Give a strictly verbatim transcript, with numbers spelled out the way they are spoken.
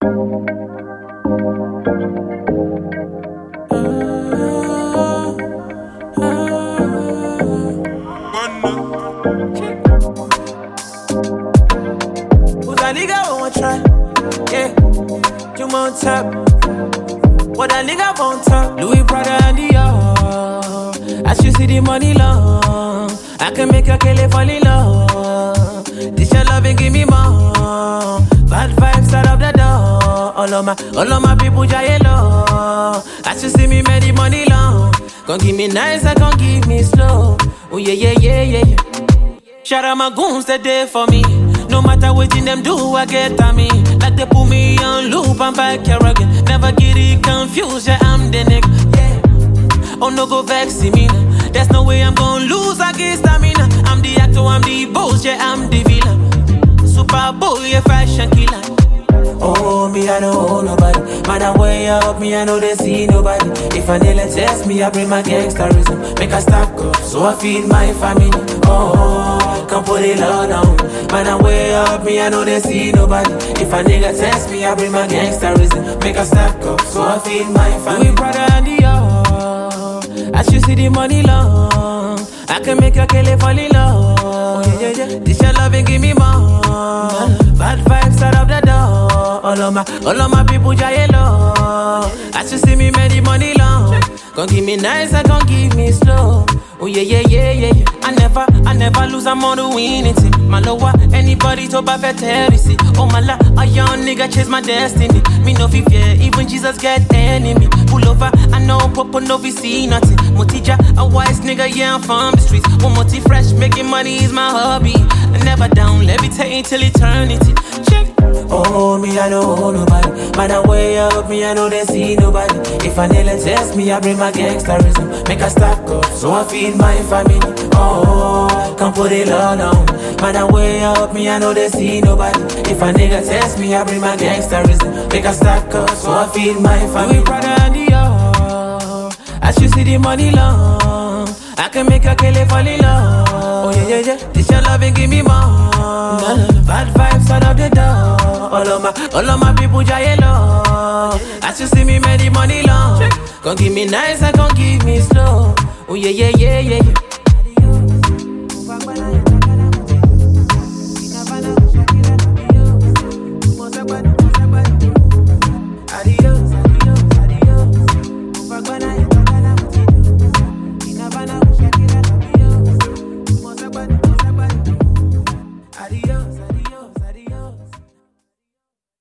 Who's that nigga won't try? Yeah, you won't tap. What that nigga won't tap? Louis Prada and Dior. As you see the money long, I can make a kill it fall in love. This your love and give me more. Bad vibes out of the door. All of my, all of my people jay low. As you see me make the money long. Gon' give me nice, I gon' give me slow. Oh yeah, yeah, yeah, yeah, yeah. Shout out my goons that there for me. No matter what in them do, I get on me. Like they put me on loop, I'm back here again. Never get it confused, yeah, I'm the nigga. Yeah. Oh, no, go vex me. Nah. There's no way I'm gonna lose against stamina. I'm the actor, I'm the boss, yeah, I'm the villain. Super Bowl, yeah, fashion killer. Oh, me, I don't owe nobody. Man, I way up, me, I know they see nobody. If I nearly test me, I bring my gangsterism. Make a stack up, so I feed my family. Oh, come put it low down. Man, I way up, me, I know they see nobody. If a nigga test me, I bring my gangsterism. Make a stack up, so I feed my family. We Prada and Dior. As you see the money long, I can make your kill it fall in love. Oh, yeah, yeah, yeah. This your love and give me more. Bad vibes out of the door. All of my, all of my people jay low. As you see me make the money long. Gon' give me nice, I gon' give me slow. Oh yeah, yeah, yeah, yeah, yeah. I never, I never lose, I'm on the winning team. My lower, anybody to buffet heresy. Oh my la, a young nigga chase my destiny. Me no fear, even Jesus get enemy. Pull over, I know Popo no be see nothing. Motija, a wise nigga, yeah, I'm from the streets. One moti fresh, making money is my hobby. I never down, levitating till eternity. Check. Oh, me, I don't owe nobody. Man, I way up, me, I know they see nobody. If I nearly test me, I bring my gangsterism. Make a stack up, so I feed my family. Oh, come put it low down. Man, I way up, me, I know they see nobody. If a nigga test me, I bring my gangsterism. Make a stack up, so I feed my family. We Prada and Dior. As you see the money long, I can make a kill it fall in love. Oh yeah, yeah, yeah. This your love and give me more. Bad vibes out of the door. All of my, all of my people jay low. As you see me make the money long. Gon' give me nice, I gon' give me slow. Oh yeah, yeah, yeah, yeah, yeah. Bye.